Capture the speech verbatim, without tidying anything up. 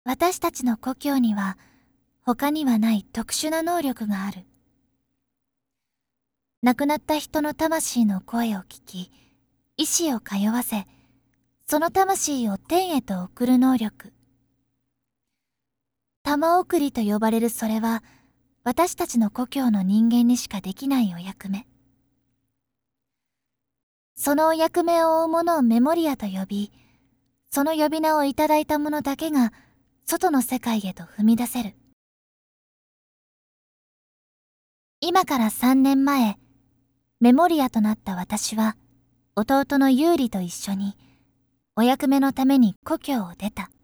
私たちの故郷には他にはない特殊な能力がある。亡くなった人の魂の声を聞き、意志を通わせ、その魂を天へと送る能力。玉送りと呼ばれるそれは、私たちの故郷の人間にしかできないお役目。そのお役目を負う者をメモリアと呼び、その呼び名をいただいた者だけが、外の世界へと踏み出せる。今から三年前、メモリアとなった私は、弟のユーリと一緒に、お役目のために故郷を出た。